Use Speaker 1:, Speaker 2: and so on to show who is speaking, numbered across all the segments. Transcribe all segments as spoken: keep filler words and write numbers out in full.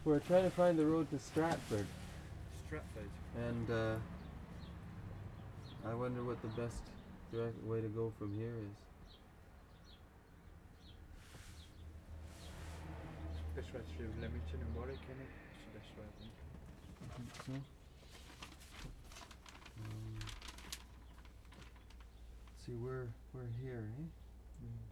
Speaker 1: We're trying to find the road to Stratford,
Speaker 2: Stratford.
Speaker 1: and uh, I wonder what the best direct way to go from here is.
Speaker 2: Best way through Leamington and Warwick, isn't it? That's the best way, I think.
Speaker 1: I think so. Um, see, we're we're here, eh?
Speaker 2: Mm.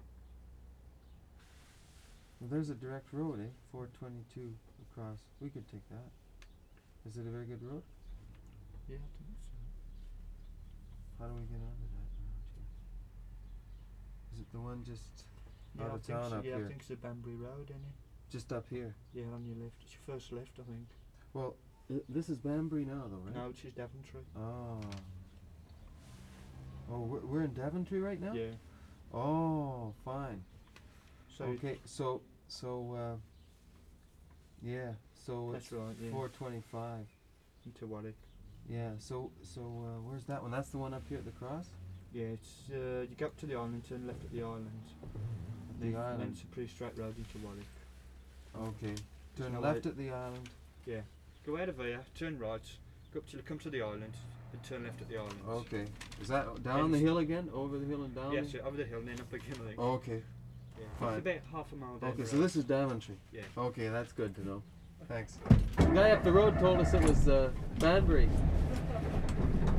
Speaker 1: Well, there's a direct road, eh? four twenty-two across. We could take that. Is it a very good road?
Speaker 2: Yeah, I think so.
Speaker 1: How do we get onto that around here? Is it the one just
Speaker 2: Yeah,
Speaker 1: out
Speaker 2: I
Speaker 1: of
Speaker 2: think
Speaker 1: town
Speaker 2: so.
Speaker 1: up
Speaker 2: Yeah,
Speaker 1: here?
Speaker 2: I think it's the Banbury Road, isn't it?
Speaker 1: Just up here.
Speaker 2: Yeah, on your left. It's your first left, I think.
Speaker 1: Well, I this is Banbury now, though, right?
Speaker 2: No, it's just Daventry.
Speaker 1: Oh. Oh, we're, we're in Daventry right now?
Speaker 2: Yeah.
Speaker 1: Oh, fine.
Speaker 2: So
Speaker 1: Okay, so, so, uh, yeah, so
Speaker 2: that's
Speaker 1: it's
Speaker 2: right. Yeah.
Speaker 1: four twenty-five.
Speaker 2: Into Warwick.
Speaker 1: Yeah, so, so, uh, where's that one? That's the one up here at the cross?
Speaker 2: Yeah, it's uh, you go up to the island, turn left at the island.
Speaker 1: At
Speaker 2: Then-
Speaker 1: the
Speaker 2: Then
Speaker 1: island.
Speaker 2: it's a pretty straight road into Warwick.
Speaker 1: Okay. Turn
Speaker 2: no
Speaker 1: left
Speaker 2: way-
Speaker 1: at the island.
Speaker 2: Yeah. Go out of here, turn right, go up till you come to the island, then turn left at the island.
Speaker 1: Okay. Is that down
Speaker 2: And
Speaker 1: the
Speaker 2: it's-
Speaker 1: hill again? Over the hill and down?
Speaker 2: Yeah,
Speaker 1: the-
Speaker 2: so over the hill and then up again, I think.
Speaker 1: Okay.
Speaker 2: Yeah.
Speaker 1: fine.
Speaker 2: It's about half a mile down
Speaker 1: Okay,
Speaker 2: the
Speaker 1: so
Speaker 2: road.
Speaker 1: this is Daventry.
Speaker 2: Yeah.
Speaker 1: Okay, that's good to know. Thanks. The guy up the road told us it was uh, Banbury.